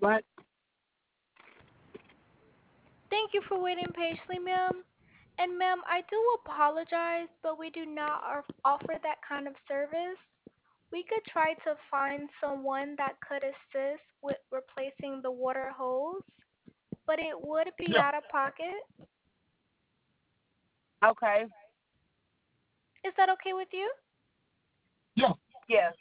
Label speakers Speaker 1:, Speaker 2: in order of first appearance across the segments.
Speaker 1: What?
Speaker 2: Thank you for waiting patiently, ma'am. And ma'am, I do apologize, but we do not offer that kind of service. We could try to find someone that could assist with replacing the water hose, but it would be
Speaker 1: Yeah.
Speaker 2: out of pocket.
Speaker 1: Okay.
Speaker 2: Is that okay with you?
Speaker 1: Yeah. Yes.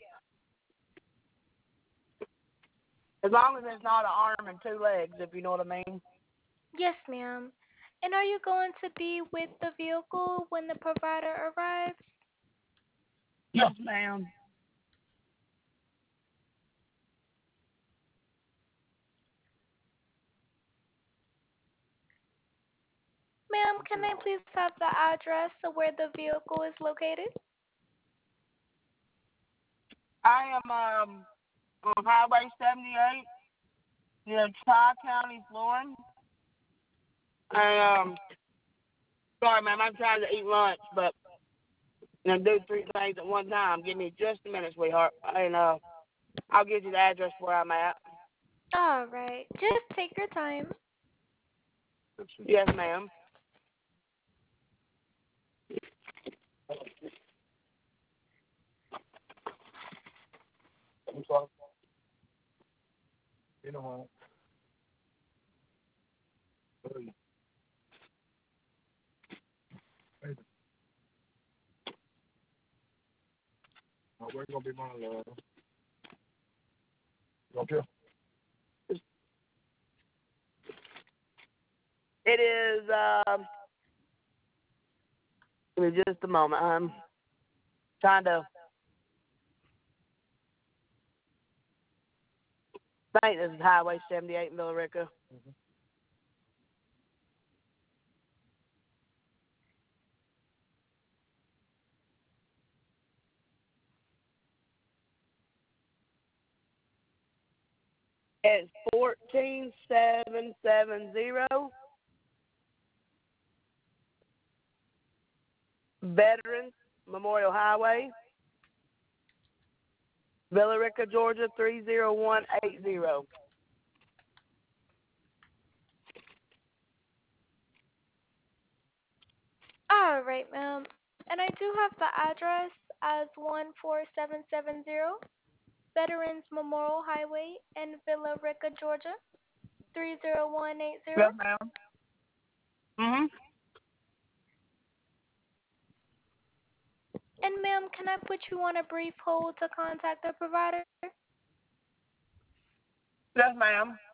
Speaker 1: As long as it's not an arm and two legs, if you know what I mean.
Speaker 2: Yes, ma'am. And are you going to be with the vehicle when the provider arrives?
Speaker 1: Yes, ma'am.
Speaker 2: Ma'am, can I please have the address of where the vehicle is located?
Speaker 1: I am on Highway 78 near Tri County, Florence. And sorry, ma'am, I'm trying to eat lunch, but do three things at one time. Give me just a minute, sweetheart, and I'll give you the address where I'm at.
Speaker 2: All right. Just take your time.
Speaker 1: Yes, ma'am. I'm sorry. You know what? Where's gonna be my okay? It is give me just a moment. I'm trying to think this is Highway 78 in Villa Rica. It's 14770 Veterans Memorial Highway, Villa Rica, Georgia 30180.
Speaker 2: All right, ma'am. And I do have the address as 14770 Veterans Memorial Highway in Villa Rica, Georgia, 30180.
Speaker 1: Yes, ma'am. Mhm.
Speaker 2: And ma'am, can I put you on a brief hold to contact the provider?
Speaker 1: Yes, ma'am.